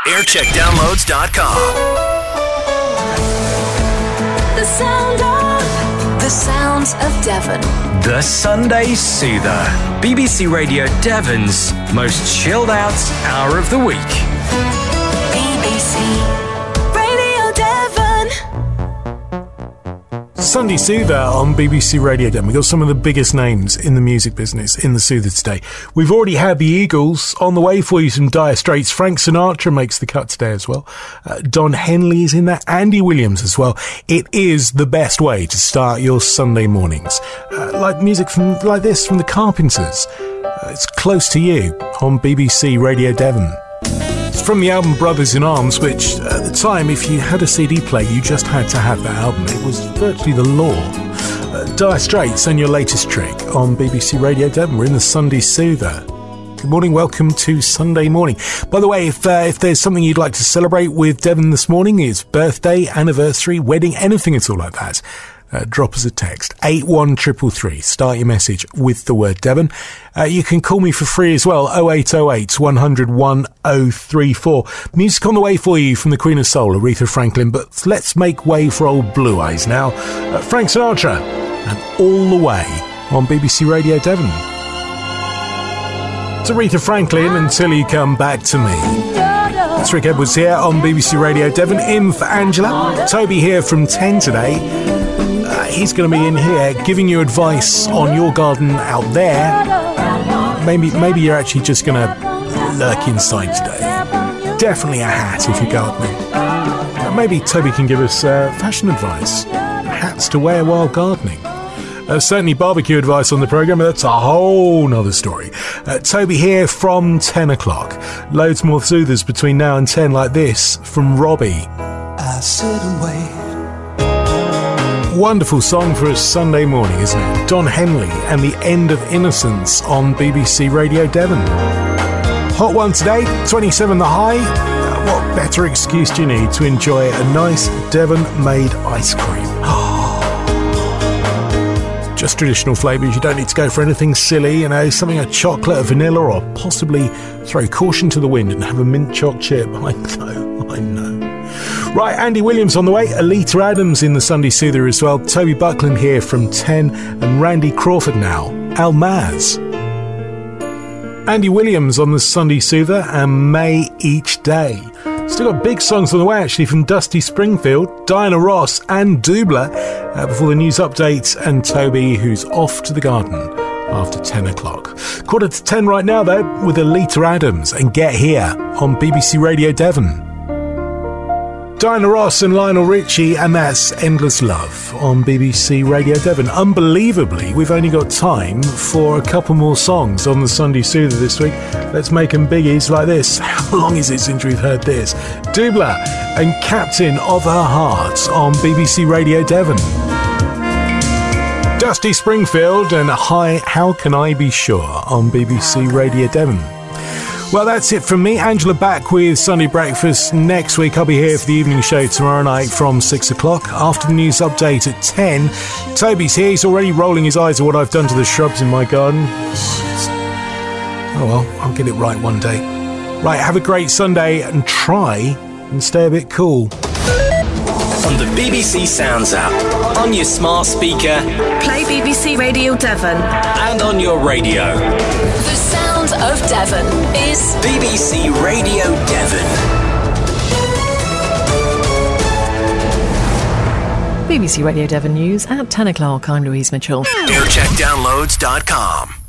aircheckdownloads.com. The sounds of Devon. The Sunday Soother. BBC Radio Devon's most chilled out hour of the week. BBC Radio Devon. Sunday Soother on BBC Radio Devon. We've got some of the biggest names in the music business in the Soother today. We've already had the Eagles on the way for you, some Dire Straits. Frank Sinatra makes the cut today as well. Don Henley is in there. Andy Williams as well. It is the best way to start your Sunday mornings. Like music like this from the Carpenters. It's Close to You on BBC Radio Devon. It's from the album Brothers in Arms, which at the time, if you had a CD player, you just had to have that album. It was virtually the law. Dire Straits and your latest trick on BBC Radio Devon. We're in the Sunday Soother. Good morning, welcome to Sunday morning. By the way, if there's something you'd like to celebrate with Devon this morning, it's birthday, anniversary, wedding, anything at all like that, drop us a text, 81333. Start your message with the word Devon. You can call me for free as well, 0808 100 1034. Music on the way for you from the Queen of Soul, Aretha Franklin, but let's make way for old Blue Eyes now. Frank Sinatra and All the Way on BBC Radio Devon. It's Aretha Franklin, Until You Come Back to Me. It's Rick Edwards here on BBC Radio Devon, in for Angela. Toby here from 10 today. He's going to be in here giving you advice on your garden out there. Maybe you're actually just going to lurk inside today. Definitely a hat if you're gardening. Maybe Toby can give us fashion advice. Hats to wear while gardening. Certainly barbecue advice on the programme, but that's a whole nother story. Toby here from 10 o'clock. Loads more soothers between now and 10 like this from Robbie. I sit and wait. Wonderful song for a Sunday morning, isn't it? Don Henley and The End of Innocence on BBC Radio Devon. Hot one today, 27 the high. What better excuse do you need to enjoy a nice Devon-made ice cream? Just traditional flavours, you don't need to go for anything silly, something a chocolate, a vanilla, or possibly throw caution to the wind and have a mint choc chip. I know. Right, Andy Williams on the way, Alita Adams in the Sunday Soother as well, Toby Buckland here from 10, and Randy Crawford now, Almaz. Andy Williams on the Sunday Soother and May Each Day. Still got big songs on the way actually from Dusty Springfield, Diana Ross and Doobler before the news updates, and Toby who's off to the garden after 10 o'clock. 9:45 right now though with Alita Adams and Get Here on BBC Radio Devon. Diana Ross and Lionel Richie, and that's Endless Love on BBC Radio Devon. Unbelievably, we've only got time for a couple more songs on the Sunday Soother this week. Let's make them biggies like this. How long is it since we've heard this? Doobler and Captain of Her Heart on BBC Radio Devon. Dusty Springfield and How Can I Be Sure on BBC Radio Devon. Well, that's it from me. Angela back with Sunday Breakfast next week. I'll be here for the evening show tomorrow night from 6 o'clock. After the news update at 10, Toby's here. He's already rolling his eyes at what I've done to the shrubs in my garden. Oh well, I'll get it right one day. Right, have a great Sunday and try and stay a bit cool. On the BBC Sounds app, on your smart speaker, Play BBC Radio Devon. and on your radio. The sound of Devon is BBC Radio Devon. BBC Radio Devon News at 10 o'clock. I'm Louise Mitchell. aircheckdownloads.com.